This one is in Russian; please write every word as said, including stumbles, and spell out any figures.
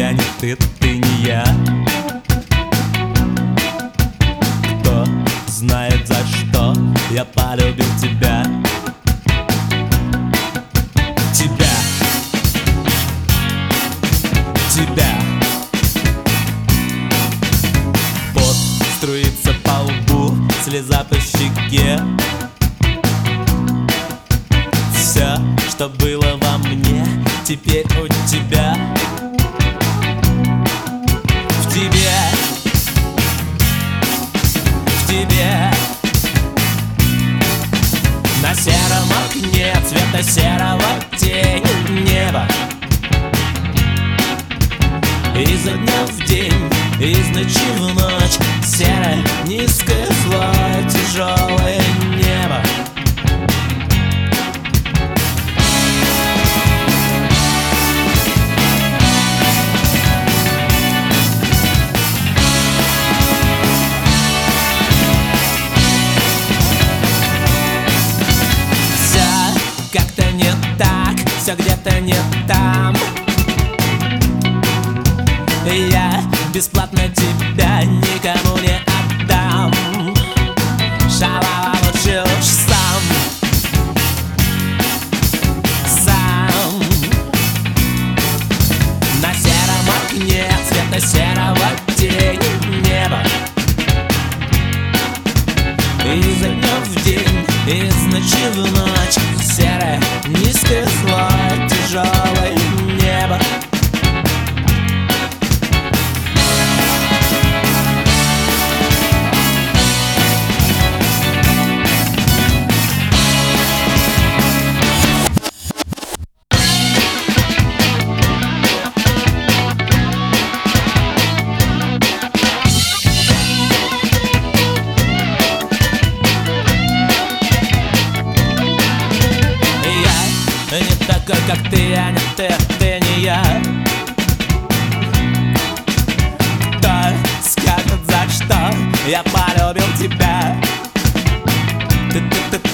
я не ты, ты не я. Кто знает за что я полюбил тебя. Тебя, тебя. Пот струится по лбу, слеза по щеке. Все, что было во мне, теперь у тебя. В тебе, в тебе. На сером окне цвета серого тень неба. Изо дня в день, из ночи в ночь. Серое, низкое, злое, тяжелое небо. Как-то не так, все где-то не там. Я бесплатно тебя никому не отдам. Шалава, лучше уж сам. Сам. На сером окне цвета серого тень неба. Изо дня в день, из ночи в ночь. Серое, низкое, злое, тяжелое небо. Не такой, как ты, а не ты, ты не я. Кто скажет, за что я полюбил тебя? Ты, ты, ты,